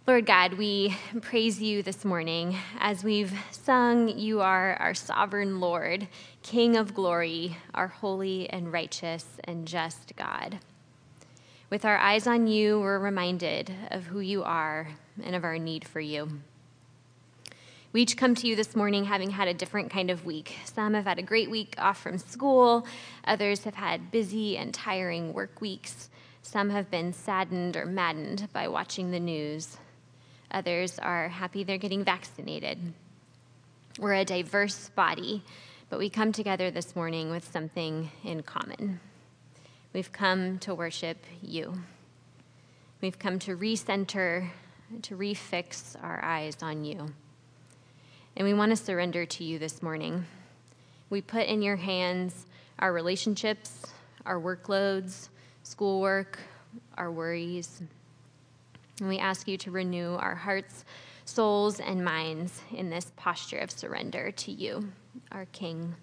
Lord God, we praise you this morning. As we've sung, you are our sovereign Lord, King of glory, our holy and righteous and just God. With our eyes on you, we're reminded of who you are and of our need for you. We each come to you this morning having had a different kind of week. Some have had a great week off from school. Others have had busy and tiring work weeks. Some have been saddened or maddened by watching the news. Others are happy they're getting vaccinated. We're a diverse body, but we come together this morning with something in common. We've come to worship you. We've come to recenter, to refix our eyes on you. And we want to surrender to you this morning. We put in your hands our relationships, our workloads, schoolwork, our worries. And we ask you to renew our hearts, souls, and minds in this posture of surrender to you, our King.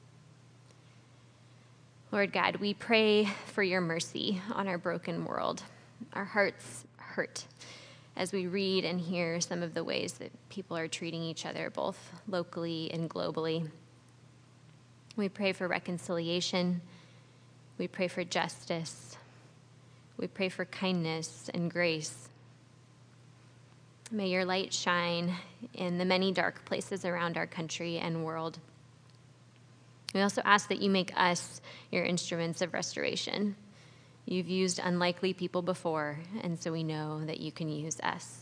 Lord God, we pray for your mercy on our broken world. Our hearts hurt as we read and hear some of the ways that people are treating each other, both locally and globally. We pray for reconciliation. We pray for justice. We pray for kindness and grace. May your light shine in the many dark places around our country and world. We also ask that you make us your instruments of restoration. You've used unlikely people before, and so we know that you can use us.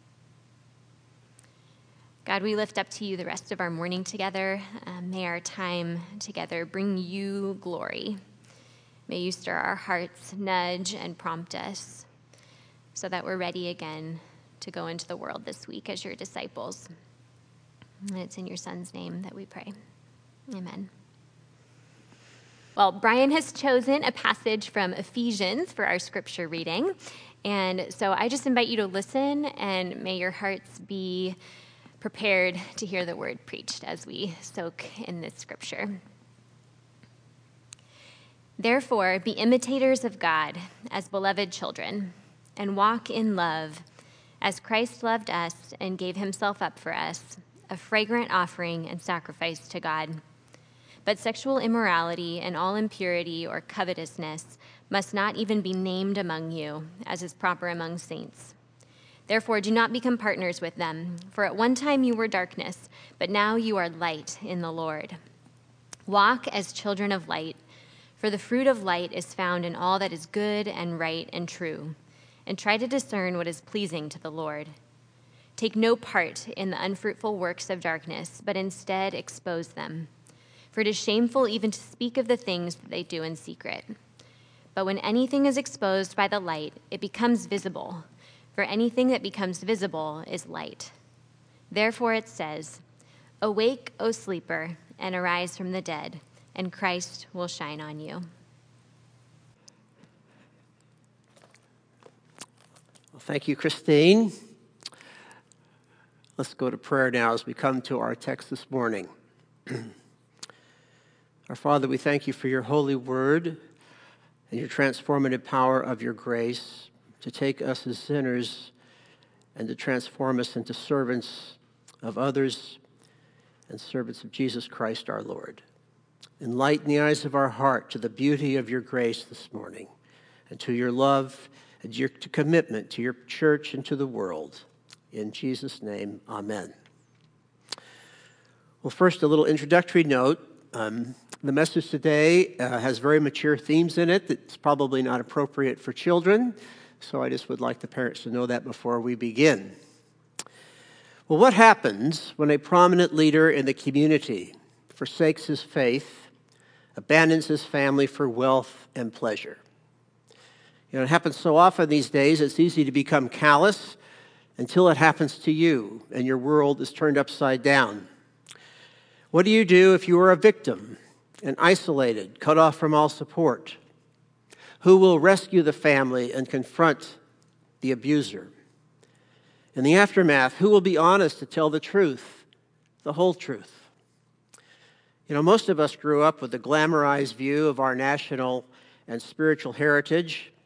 God, we lift up to you the rest of our morning together. May our time together bring you glory. May you stir our hearts, nudge, and prompt us so that we're ready again to go into the world this week as your disciples. And it's in your Son's name that we pray. Amen. Well, Brian has chosen a passage from Ephesians for our scripture reading. And so I just invite you to listen, and may your hearts be prepared to hear the word preached as we soak in this scripture. Therefore, be imitators of God as beloved children, and walk in love, as Christ loved us and gave himself up for us, a fragrant offering and sacrifice to God. But sexual immorality and all impurity or covetousness must not even be named among you, as is proper among saints. Therefore, do not become partners with them, for at one time you were darkness, but now you are light in the Lord. Walk as children of light, for the fruit of light is found in all that is good and right and true, and try to discern what is pleasing to the Lord. Take no part in the unfruitful works of darkness, but instead expose them. For it is shameful even to speak of the things that they do in secret. But when anything is exposed by the light, it becomes visible, for anything that becomes visible is light. Therefore it says, "Awake, O sleeper, and arise from the dead, and Christ will shine on you." Well, thank you, Christine. Let's go to prayer now as we come to our text this morning. Our Father, we thank you for your holy word and your transformative power of your grace to take us as sinners and to transform us into servants of others and servants of Jesus Christ our Lord. Enlighten the eyes of our heart to the beauty of your grace this morning and to your love and your commitment to your church and to the world. In Jesus' name, amen. Well, first, a little introductory note. The message today has very mature themes in it that's probably not appropriate for children, so I just would like the parents to know that before we begin. Well, what happens when a prominent leader in the community forsakes his faith, abandons his family for wealth and pleasure? You know, it happens so often these days, it's easy to become callous until it happens to you and your world is turned upside down. What do you do if you are a victim and isolated, cut off from all support? Who will rescue the family and confront the abuser? In the aftermath, who will be honest to tell the truth, the whole truth? You know, most of us grew up with a glamorized view of our national and spiritual heritage,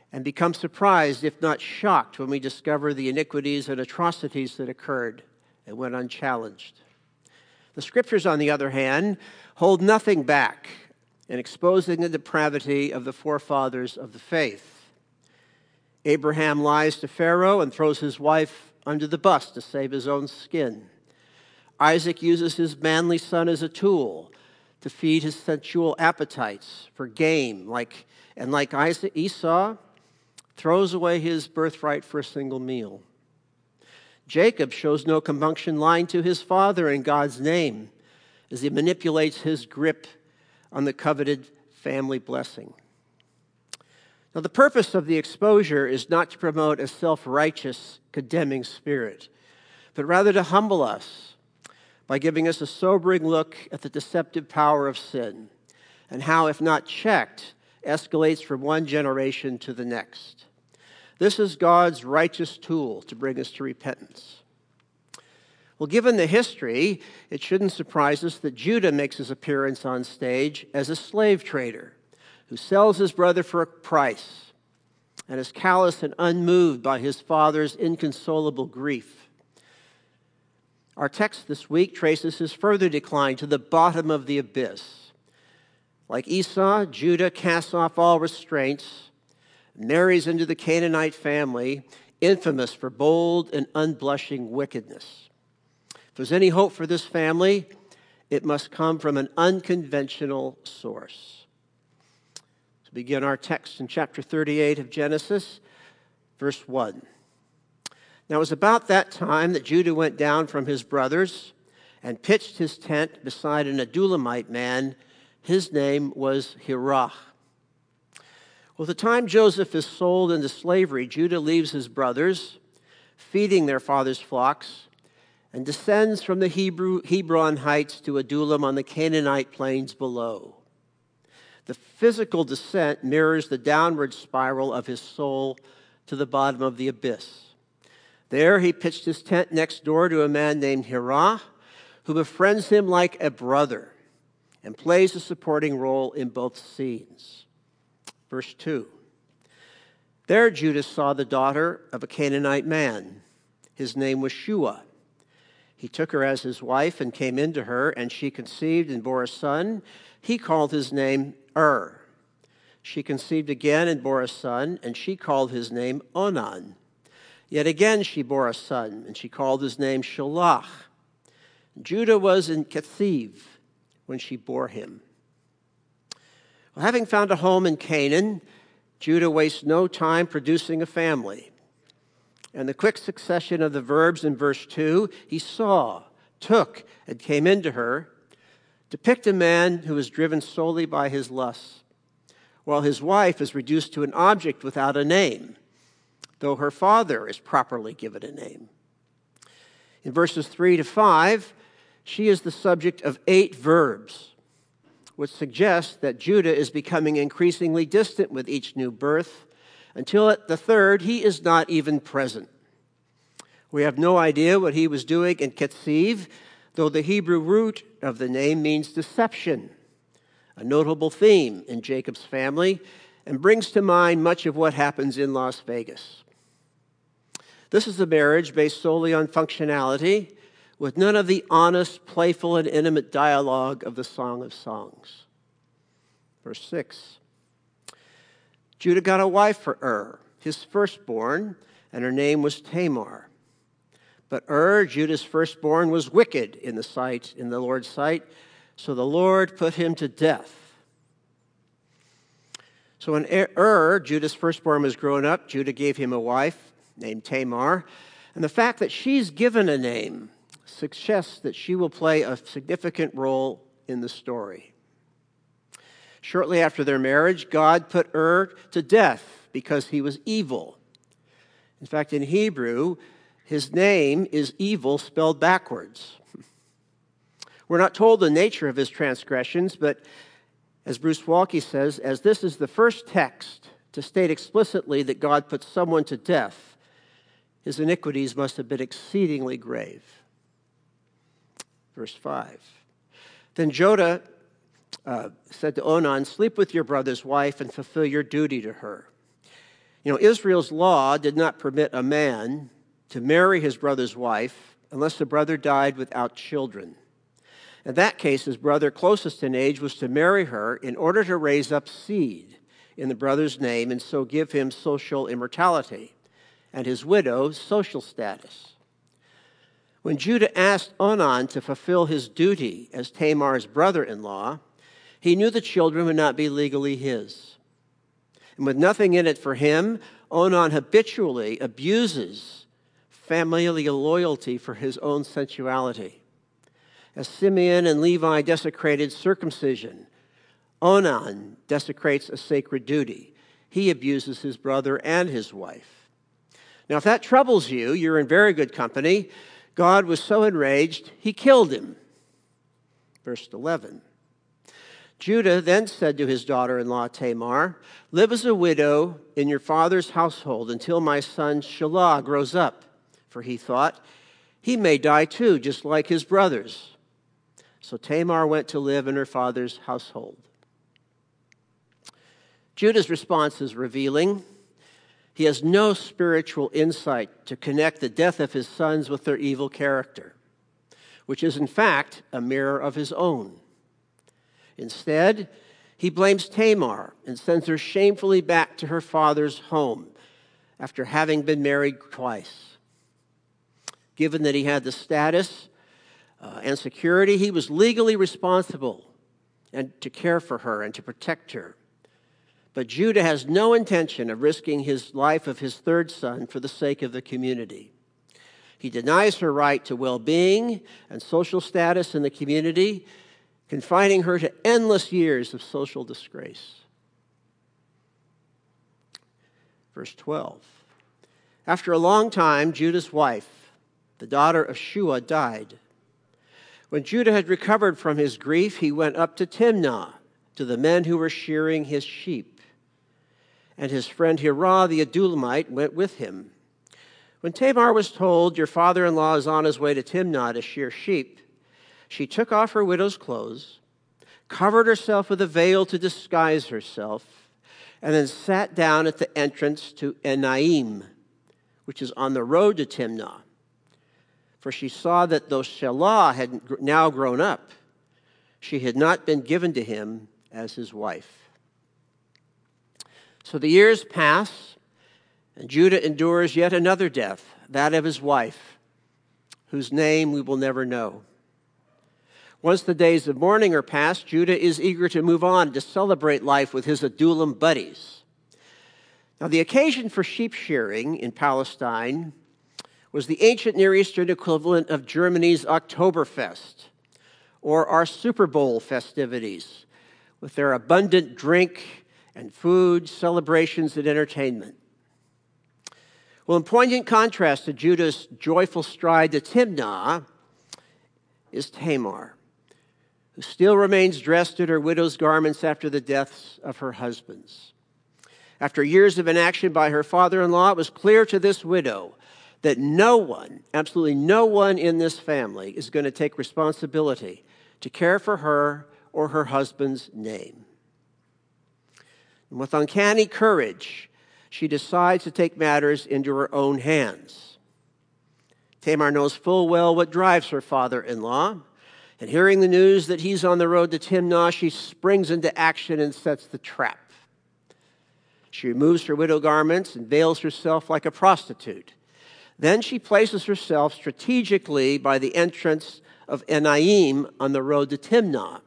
and become surprised, if not shocked, when we discover the iniquities and atrocities that occurred and went unchallenged. The Scriptures, on the other hand, hold nothing back in exposing the depravity of the forefathers of the faith. Abraham lies to Pharaoh and throws his wife under the bus to save his own skin. Isaac uses his manly son as a tool to feed his sensual appetites for game, like Esau, throws away his birthright for a single meal. Jacob shows no compunction lying to his father in God's name as he manipulates his grip on the coveted family blessing. Now, the purpose of the exposure is not to promote a self-righteous, condemning spirit, but rather to humble us by giving us a sobering look at the deceptive power of sin and how, if not checked, escalates from one generation to the next. This is God's righteous tool to bring us to repentance. Well, given the history, it shouldn't surprise us that Judah makes his appearance on stage as a slave trader who sells his brother for a price and is callous and unmoved by his father's inconsolable grief. Our text this week traces his further decline to the bottom of the abyss. Like Esau, Judah casts off all restraints, marries into the Canaanite family, infamous for bold and unblushing wickedness. If there's any hope for this family, it must come from an unconventional source. To begin our text in chapter 38 of Genesis, verse 1. Now it was about that time that Judah went down from his brothers and pitched his tent beside an Adullamite man. His name was Hirah. Well, at the time Joseph is sold into slavery, Judah leaves his brothers, feeding their father's flocks, and descends from the Hebron heights to Adullam on the Canaanite plains below. The physical descent mirrors the downward spiral of his soul to the bottom of the abyss. There he pitched his tent next door to a man named Hirah, who befriends him like a brother and plays a supporting role in both scenes. Verse 2. There Judah saw the daughter of a Canaanite man. His name was Shua. He took her as his wife and came into her, and she conceived and bore a son. He called his name She conceived again and bore a son, and she called his name Onan. Yet again she bore a son, and she called his name Shelah. Judah was in Kethiv when she bore him. Well, having found a home in Canaan, Judah wastes no time producing a family. And the quick succession of the verbs in verse 2, he saw, took, and came into her, depict a man who is driven solely by his lusts, while his wife is reduced to an object without a name, though her father is properly given a name. In verses 3 to 5, she is the subject of 8 verbs, which suggests that Judah is becoming increasingly distant with each new birth, until at the third, he is not even present. We have no idea what he was doing in Ketziv, though the Hebrew root of the name means deception, a notable theme in Jacob's family, and brings to mind much of what happens in Las Vegas. This is a marriage based solely on functionality, with none of the honest, playful, and intimate dialogue of the Song of Songs. Verse 6. Judah got a wife for his firstborn, and her name was Tamar. But Judah's firstborn, was wicked in the Lord's sight, so the Lord put him to death. So when Judah's firstborn, was grown up, Judah gave him a wife named Tamar, and the fact that she's given a name suggests that she will play a significant role in the story. Shortly after their marriage, God put to death because he was evil. In fact, in Hebrew, his name is evil spelled backwards. We're not told the nature of his transgressions, but as Bruce Walke says, as this is the first text to state explicitly that God put someone to death, his iniquities must have been exceedingly grave. Verse 5. Then Judah said to Onan, sleep with your brother's wife and fulfill your duty to her. Israel's law did not permit a man to marry his brother's wife unless the brother died without children. In that case, his brother closest in age was to marry her in order to raise up seed in the brother's name and so give him social immortality, and his widow social status. When Judah asked Onan to fulfill his duty as Tamar's brother-in-law, he knew the children would not be legally his. And with nothing in it for him, Onan habitually abuses familial loyalty for his own sensuality. As Simeon and Levi desecrated circumcision, Onan desecrates a sacred duty. He abuses his brother and his wife. Now, if that troubles you, you're in very good company. God was so enraged, he killed him. Verse 11. Judah then said to his daughter-in-law Tamar, "Live as a widow in your father's household until my son Shelah grows up." For he thought, he may die too, just like his brothers. So Tamar went to live in her father's household. Judah's response is revealing. He has no spiritual insight to connect the death of his sons with their evil character, which is in fact a mirror of his own. Instead, he blames Tamar and sends her shamefully back to her father's home after having been married twice. Given that he had the status and security, he was legally responsible and to care for her and to protect her. But Judah has no intention of risking his life of his third son for the sake of the community. He denies her right to well-being and social status in the community, confining her to endless years of social disgrace. Verse 12. After a long time, Judah's wife, the daughter of Shua, died. When Judah had recovered from his grief, he went up to Timnah, to the men who were shearing his sheep. And his friend Hirah the Adullamite went with him. When Tamar was told, "Your father-in-law is on his way to Timnah to shear sheep," she took off her widow's clothes, covered herself with a veil to disguise herself, and then sat down at the entrance to Enaim, which is on the road to Timnah. For she saw that though Shelah had now grown up, she had not been given to him as his wife. So the years pass, and Judah endures yet another death, that of his wife, whose name we will never know. Once the days of mourning are past, Judah is eager to move on to celebrate life with his Adullam buddies. Now, the occasion for sheep shearing in Palestine was the ancient Near Eastern equivalent of Germany's Oktoberfest, or our Super Bowl festivities, with their abundant drink and food, celebrations, and entertainment. Well, in poignant contrast to Judah's joyful stride to Timnah is Tamar, who still remains dressed in her widow's garments after the deaths of her husbands. After years of inaction by her father-in-law, it was clear to this widow that no one, absolutely no one in this family is going to take responsibility to care for her or her husband's name. And with uncanny courage, she decides to take matters into her own hands. Tamar knows full well what drives her father-in-law, and hearing the news that he's on the road to Timnah, she springs into action and sets the trap. She removes her widow garments and veils herself like a prostitute. Then she places herself strategically by the entrance of Enaim on the road to Timnah.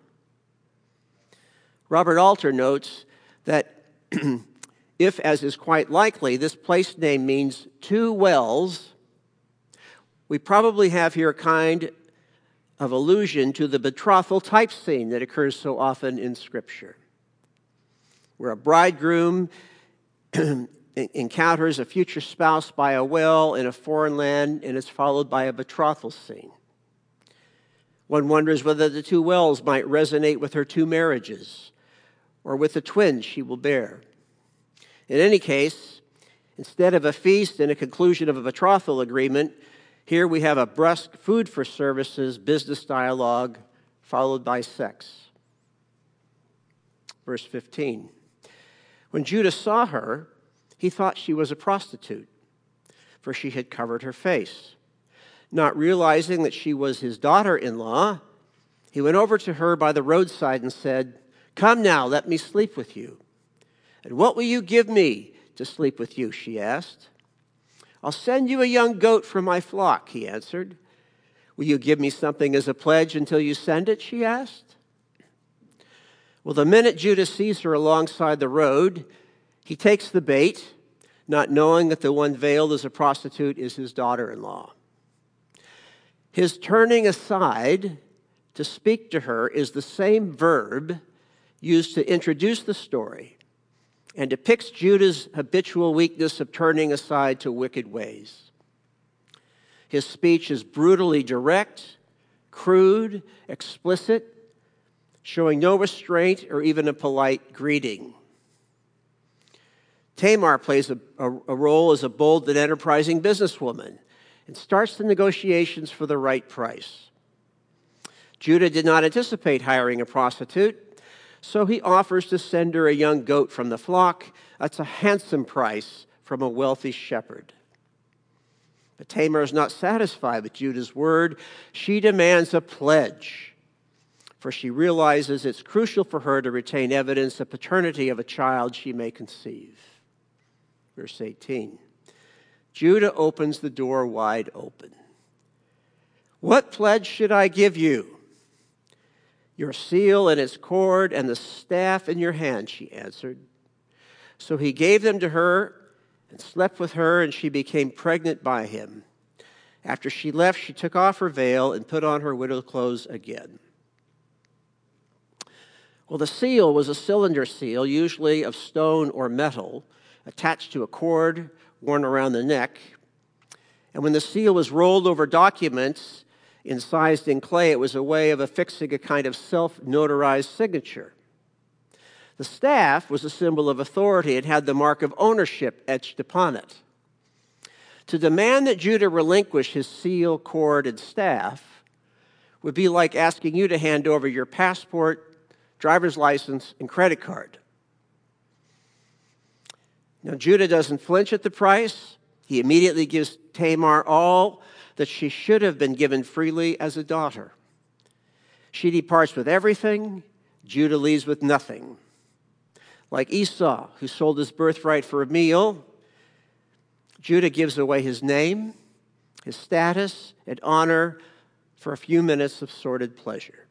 Robert Alter notes that if, as is quite likely, this place name means two wells, we probably have here a kind of allusion to the betrothal type scene that occurs so often in Scripture, where a bridegroom encounters a future spouse by a well in a foreign land, and it's followed by a betrothal scene. One wonders whether the two wells might resonate with her two marriages or with the twins she will bear. In any case, instead of a feast and a conclusion of a betrothal agreement, here we have a brusque food for services business dialogue followed by sex. Verse 15. When Judah saw her, he thought she was a prostitute, for she had covered her face. Not realizing that she was his daughter-in-law, he went over to her by the roadside and said, "Come now, let me sleep with you." "And what will you give me to sleep with you?" she asked. "I'll send you a young goat from my flock," he answered. "Will you give me something as a pledge until you send it?" she asked. Well, the minute Judah sees her alongside the road, he takes the bait, not knowing that the one veiled as a prostitute is his daughter-in-law. His turning aside to speak to her is the same verb used to introduce the story and depicts Judah's habitual weakness of turning aside to wicked ways. His speech is brutally direct, crude, explicit, showing no restraint or even a polite greeting. Tamar plays a role as a bold and enterprising businesswoman and starts the negotiations for the right price. Judah did not anticipate hiring a prostitute, so he offers to send her a young goat from the flock. That's a handsome price from a wealthy shepherd. But Tamar is not satisfied with Judah's word. She demands a pledge, for she realizes it's crucial for her to retain evidence of paternity of a child she may conceive. Verse 18. Judah opens the door wide open. "What pledge should I give you?" "Your seal and its cord and the staff in your hand," she answered. So he gave them to her and slept with her, and she became pregnant by him. After she left, she took off her veil and put on her widow's clothes again. Well, the seal was a cylinder seal, usually of stone or metal, attached to a cord worn around the neck. And when the seal was rolled over documents incised in clay, it was a way of affixing a kind of self-notarized signature. The staff was a symbol of authority. It had the mark of ownership etched upon it. To demand that Judah relinquish his seal, cord, and staff would be like asking you to hand over your passport, driver's license, and credit card. Now, Judah doesn't flinch at the price. He immediately gives Tamar all that she should have been given freely as a daughter. She departs with everything. Judah leaves with nothing. Like Esau, who sold his birthright for a meal, Judah gives away his name, his status, and honor for a few minutes of sordid pleasure.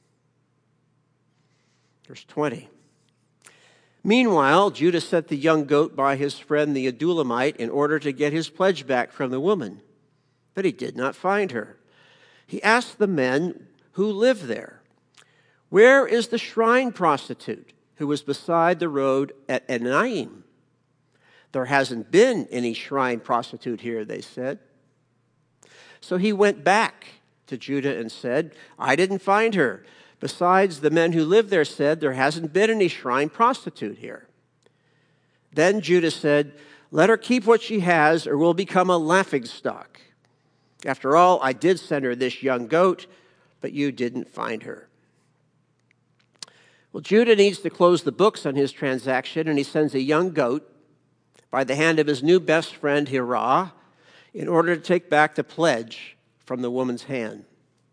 Verse 20. Meanwhile, Judah sent the young goat by his friend the Adullamite in order to get his pledge back from the woman, but he did not find her. He asked the men who lived there, "Where is the shrine prostitute who was beside the road at Enaim?" "There hasn't been any shrine prostitute here," they said. So he went back to Judah and said, "I didn't find her. Besides, the men who live there said, there hasn't been any shrine prostitute here." Then Judah said, "Let her keep what she has, or we'll become a laughingstock. After all, I did send her this young goat, but you didn't find her." Well, Judah needs to close the books on his transaction, and he sends a young goat by the hand of his new best friend, Hirah, in order to take back the pledge from the woman's hand.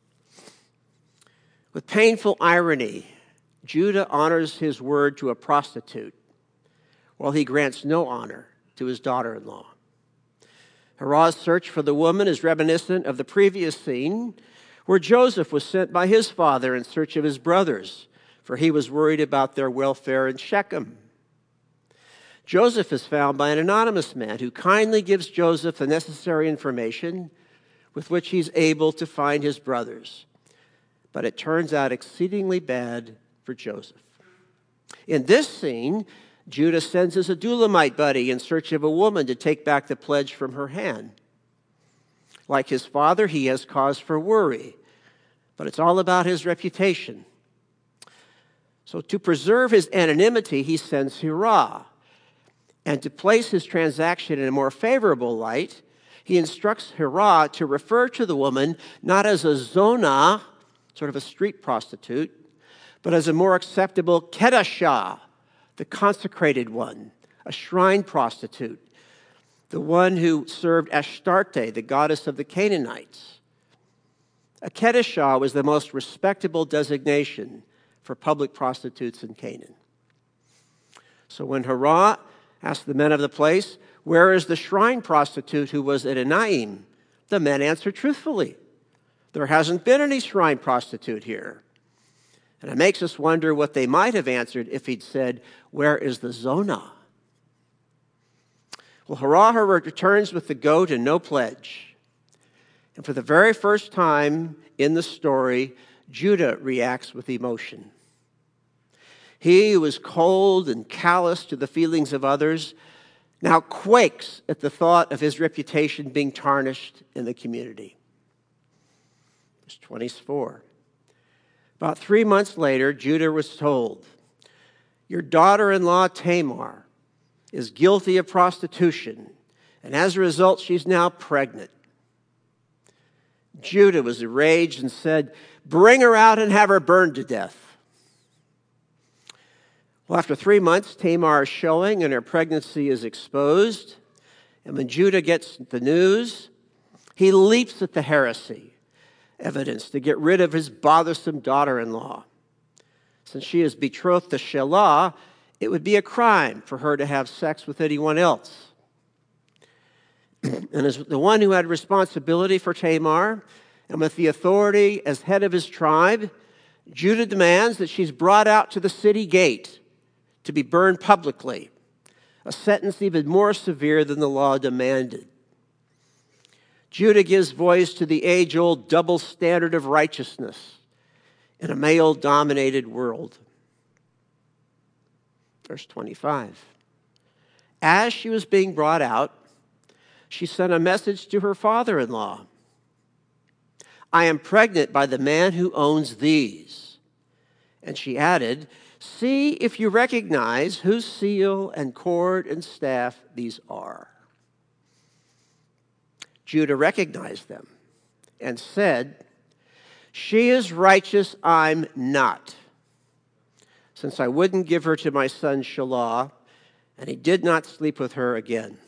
With painful irony, Judah honors his word to a prostitute, while he grants no honor to his daughter-in-law. Hirah's search for the woman is reminiscent of the previous scene where Joseph was sent by his father in search of his brothers, for he was worried about their welfare in Shechem. Joseph is found by an anonymous man who kindly gives Joseph the necessary information with which he's able to find his brothers. But it turns out exceedingly bad for Joseph. In this scene, Judah sends his Adullamite buddy in search of a woman to take back the pledge from her hand. Like his father, he has cause for worry, but it's all about his reputation. So to preserve his anonymity, he sends Hirah. And to place his transaction in a more favorable light, he instructs Hirah to refer to the woman not as a zonah, sort of a street prostitute, but as a more acceptable kedashah, the consecrated one, a shrine prostitute, the one who served Ashtarte, the goddess of the Canaanites. A Kedishah was the most respectable designation for public prostitutes in Canaan. So when Hurrah asked the men of the place, "Where is the shrine prostitute who was at Enaim?" the men answered truthfully, "There hasn't been any shrine prostitute here." And it makes us wonder what they might have answered if he'd said, "Where is the Zonah?" Well, Hurrah returns with the goat and no pledge. And for the very first time in the story, Judah reacts with emotion. He who was cold and callous to the feelings of others now quakes at the thought of his reputation being tarnished in the community. Verse 24. About 3 months later, Judah was told, "Your daughter-in-law Tamar is guilty of prostitution, and as a result, she's now pregnant." Judah was enraged and said, "Bring her out and have her burned to death." Well, after 3 months, Tamar is showing and her pregnancy is exposed. And when Judah gets the news, he leaps at the heresy evidence to get rid of his bothersome daughter-in-law. Since she is betrothed to Shelah, it would be a crime for her to have sex with anyone else. And as the one who had responsibility for Tamar, and with the authority as head of his tribe, Judah demands that she's brought out to the city gate to be burned publicly, a sentence even more severe than the law demanded. Judah gives voice to the age-old double standard of righteousness in a male-dominated world. Verse 25. As she was being brought out, she sent a message to her father-in-law. "I am pregnant by the man who owns these." And she added, "See if you recognize whose seal and cord and staff these are." Judah recognized them and said, "She is righteous, I'm not, since I wouldn't give her to my son Shelah, and he did not sleep with her again."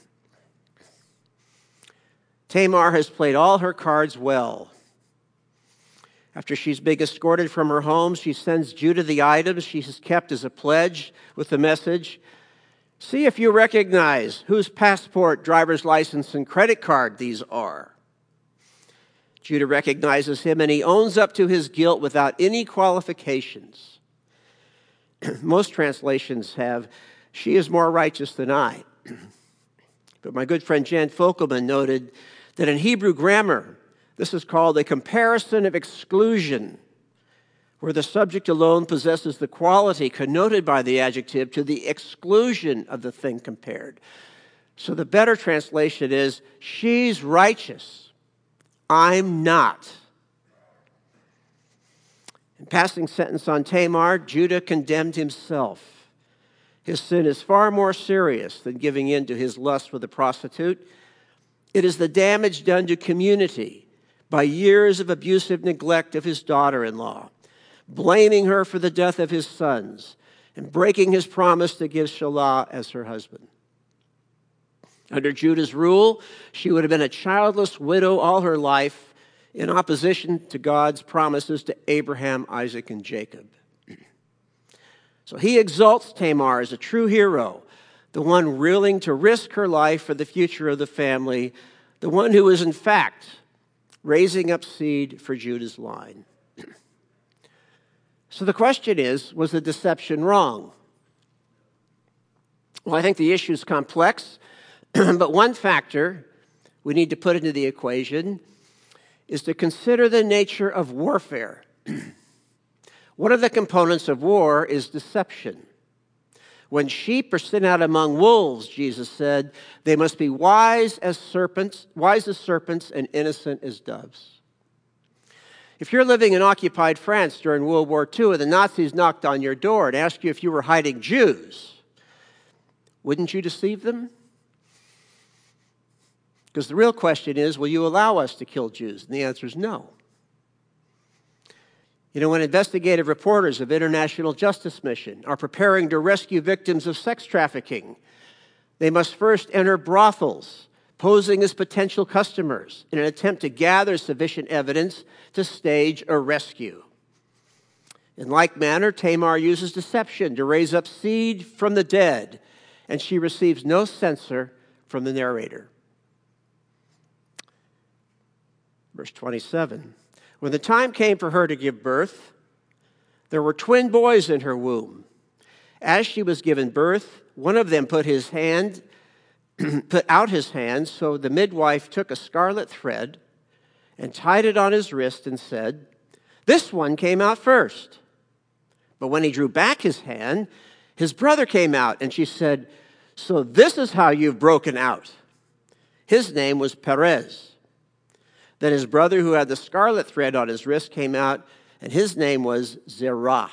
Tamar has played all her cards well. After she's being escorted from her home, she sends Judah the items she has kept as a pledge with the message, "See if you recognize whose passport, driver's license, and credit card these are." Judah recognizes him, and he owns up to his guilt without any qualifications. Most translations have, "She is more righteous than I." But my good friend Jan Folkelman noted that in Hebrew grammar, this is called a comparison of exclusion, where the subject alone possesses the quality connoted by the adjective to the exclusion of the thing compared. So the better translation is, "She's righteous, I'm not." In passing sentence on Tamar, Judah condemned himself. His sin is far more serious than giving in to his lust with a prostitute. It is the damage done to community by years of abusive neglect of his daughter-in-law, blaming her for the death of his sons, and breaking his promise to give Shelah as her husband. Under Judah's rule, she would have been a childless widow all her life in opposition to God's promises to Abraham, Isaac, and Jacob. So he exalts Tamar as a true hero, the one willing to risk her life for the future of the family, the one who is in fact raising up seed for Judah's line. So the question is, was the deception wrong? Well, I think the issue is complex, but one factor we need to put into the equation is to consider the nature of warfare. One of the components of war is deception. When sheep are sent out among wolves, Jesus said, they must be wise as serpents and innocent as doves. If you're living in occupied France during World War II and the Nazis knocked on your door and asked you if you were hiding Jews, wouldn't you deceive them? Because the real question is, will you allow us to kill Jews? And the answer is no. You know, when investigative reporters of International Justice Mission are preparing to rescue victims of sex trafficking, They must first enter brothels, posing as potential customers in an attempt to gather sufficient evidence to stage a rescue. In like manner, Tamar uses deception to raise up seed from the dead, and she receives no censor from the narrator. Verse 27, when the time came for her to give birth, there were twin boys in her womb. As she was given birth, one of them put out his hand, so the midwife took a scarlet thread and tied it on his wrist and said, "This one came out first." But when he drew back his hand, his brother came out, and she said, "So this is how you've broken out." His name was Perez. Then his brother, who had the scarlet thread on his wrist, came out, and his name was Zerah.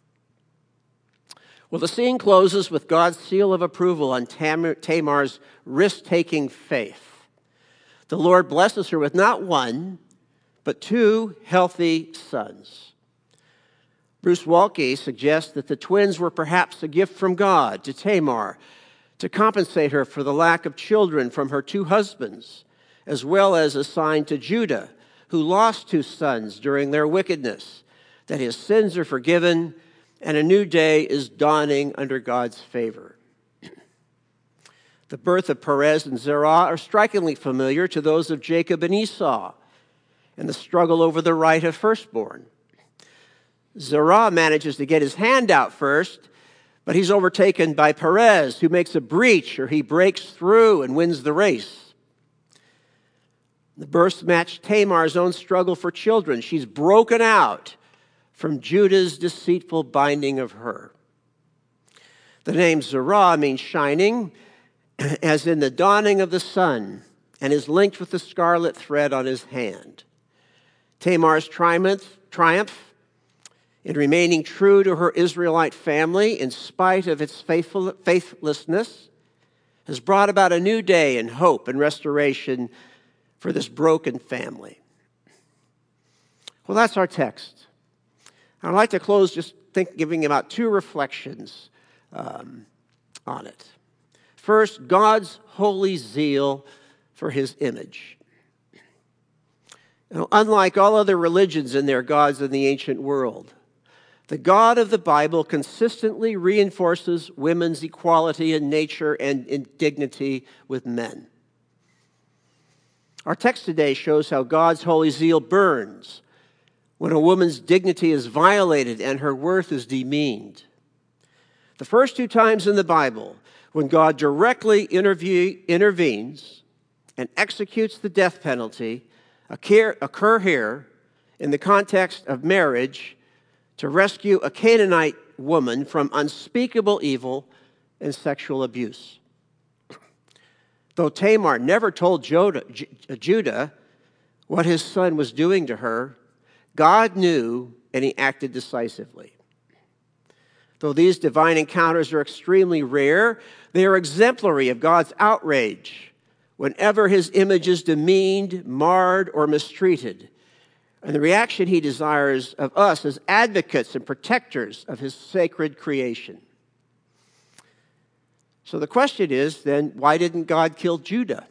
Well, the scene closes with God's seal of approval on Tamar's risk-taking faith. The Lord blesses her with not one, but two healthy sons. Bruce Waltke suggests that the twins were perhaps a gift from God to Tamar to compensate her for the lack of children from her two husbands, as well as a sign to Judah, who lost two sons during their wickedness, that his sins are forgiven and a new day is dawning under God's favor. The birth of Perez and Zerah are strikingly familiar to those of Jacob and Esau and the struggle over the right of firstborn. Zerah manages to get his hand out first, but he's overtaken by Perez, who makes a breach, or he breaks through and wins the race. The births match Tamar's own struggle for children. She's broken out from Judah's deceitful binding of her. The name Zerah means shining, as in the dawning of the sun, and is linked with the scarlet thread on his hand. Tamar's triumph in remaining true to her Israelite family in spite of its faithlessness has brought about a new day and hope and restoration for this broken family. Well, that's our text. I'd like to close just giving about two reflections on it. First, God's holy zeal for his image. Unlike all other religions and their gods in the ancient world, the God of the Bible consistently reinforces women's equality in nature and in dignity with men. Our text today shows how God's holy zeal burns when a woman's dignity is violated and her worth is demeaned. The first two times in the Bible when God directly intervenes and executes the death penalty occur here in the context of marriage to rescue a Canaanite woman from unspeakable evil and sexual abuse. Though Tamar never told Judah what his son was doing to her, God knew, and he acted decisively. Though these divine encounters are extremely rare, they are exemplary of God's outrage whenever his image is demeaned, marred, or mistreated, and the reaction he desires of us as advocates and protectors of his sacred creation. So the question is, then, why didn't God kill Judah?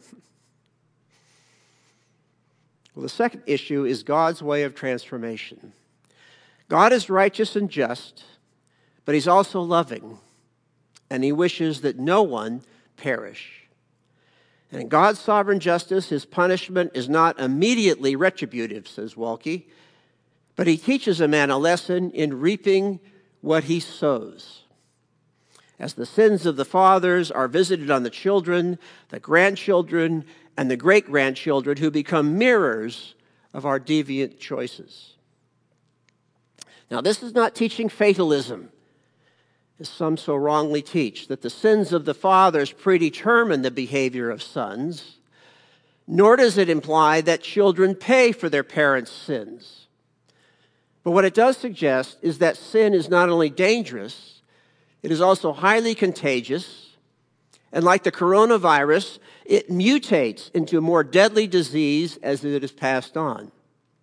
Well, the second issue is God's way of transformation. God is righteous and just, but he's also loving, and he wishes that no one perish. And in God's sovereign justice, his punishment is not immediately retributive, says Waltke, but he teaches a man a lesson in reaping what he sows. As the sins of the fathers are visited on the children, the grandchildren, and the great-grandchildren who become mirrors of our deviant choices. Now, this is not teaching fatalism, as some so wrongly teach, that the sins of the fathers predetermine the behavior of sons, nor does it imply that children pay for their parents' sins. But what it does suggest is that sin is not only dangerous, it is also highly contagious, and like the coronavirus, it mutates into a more deadly disease as it is passed on.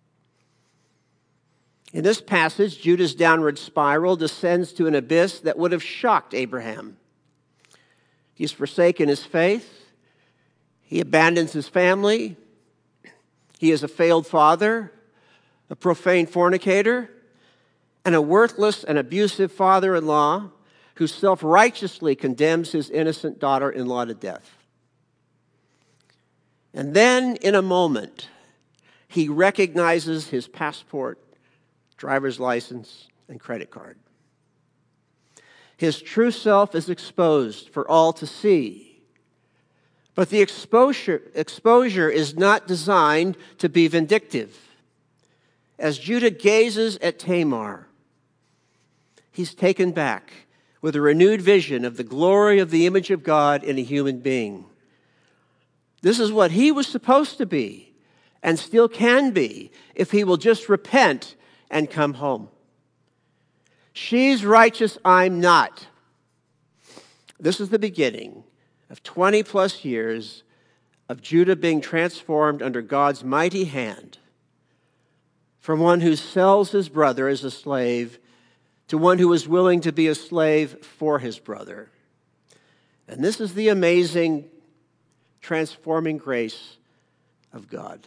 In this passage, Judah's downward spiral descends to an abyss that would have shocked Abraham. He's forsaken his faith. He abandons his family. He is a failed father, a profane fornicator, and a worthless and abusive father-in-law who self-righteously condemns his innocent daughter-in-law to death. And then, in a moment, he recognizes his passport, driver's license, and credit card. His true self is exposed for all to see. But the exposure is not designed to be vindictive. As Judah gazes at Tamar, he's taken back with a renewed vision of the glory of the image of God in a human being. This is what he was supposed to be and still can be if he will just repent and come home. She's righteous, I'm not. This is the beginning of 20 plus years of Judah being transformed under God's mighty hand from one who sells his brother as a slave to one who is willing to be a slave for his brother. And this is the amazing, transforming grace of God.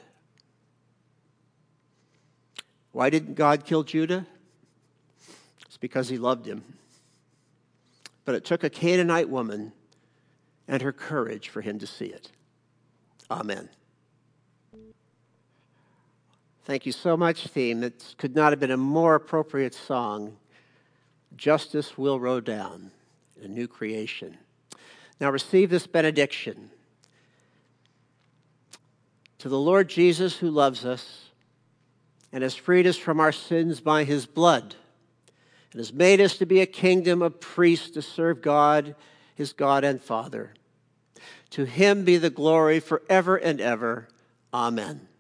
Why didn't God kill Judah? It's because he loved him. But it took a Canaanite woman and her courage for him to see it. Amen. Thank you so much, team. It could not have been a more appropriate song. Justice will roll down, a new creation. Now receive this benediction. To the Lord Jesus, who loves us and has freed us from our sins by his blood and has made us to be a kingdom of priests to serve God, his God and Father. To him be the glory forever and ever. Amen.